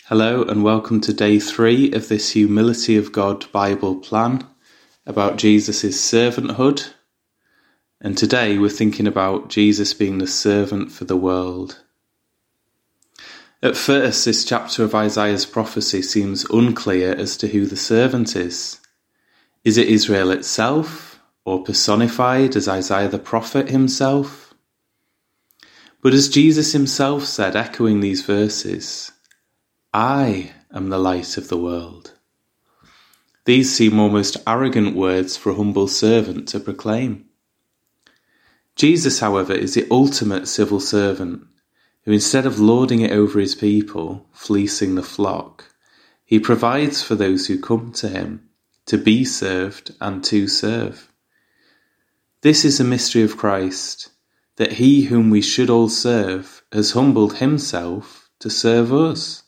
Hello and welcome to day 3 of this Humility of God Bible plan about Jesus' servanthood. And today we're thinking about Jesus being the servant for the world. At first, this chapter of Isaiah's prophecy seems unclear as to who the servant is. Is it Israel itself, or personified as Isaiah the prophet himself? But as Jesus himself said, echoing these verses, I am the light of the world. These seem almost arrogant words for a humble servant to proclaim. Jesus, however, is the ultimate civil servant, who instead of lording it over his people, fleecing the flock, he provides for those who come to him, to be served and to serve. This is a mystery of Christ, that he whom we should all serve has humbled himself to serve us.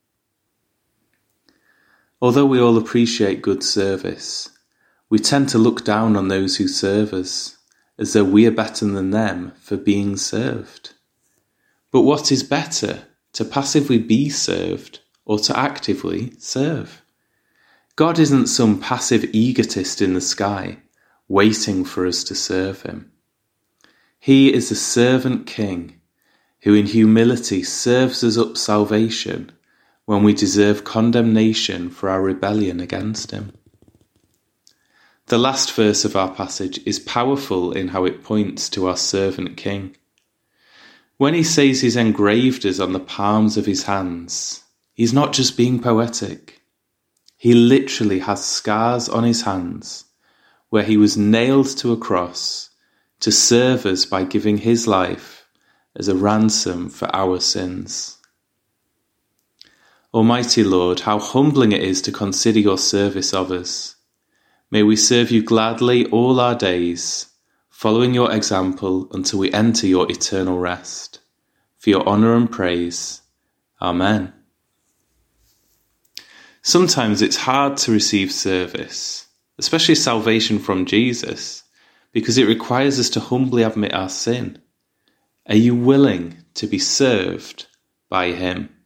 Although we all appreciate good service, we tend to look down on those who serve us, as though we are better than them for being served. But what is better, to passively be served or to actively serve? God isn't some passive egotist in the sky, waiting for us to serve him. He is the servant king, who in humility serves us up salvation when we deserve condemnation for our rebellion against him. The last verse of our passage is powerful in how it points to our servant king. When he says he's engraved us on the palms of his hands, he's not just being poetic. He literally has scars on his hands where he was nailed to a cross to serve us by giving his life as a ransom for our sins. Almighty Lord, how humbling it is to consider your service of us. May we serve you gladly all our days, following your example until we enter your eternal rest. For your honour and praise. Amen. Sometimes it's hard to receive service, especially salvation from Jesus, because it requires us to humbly admit our sin. Are you willing to be served by him?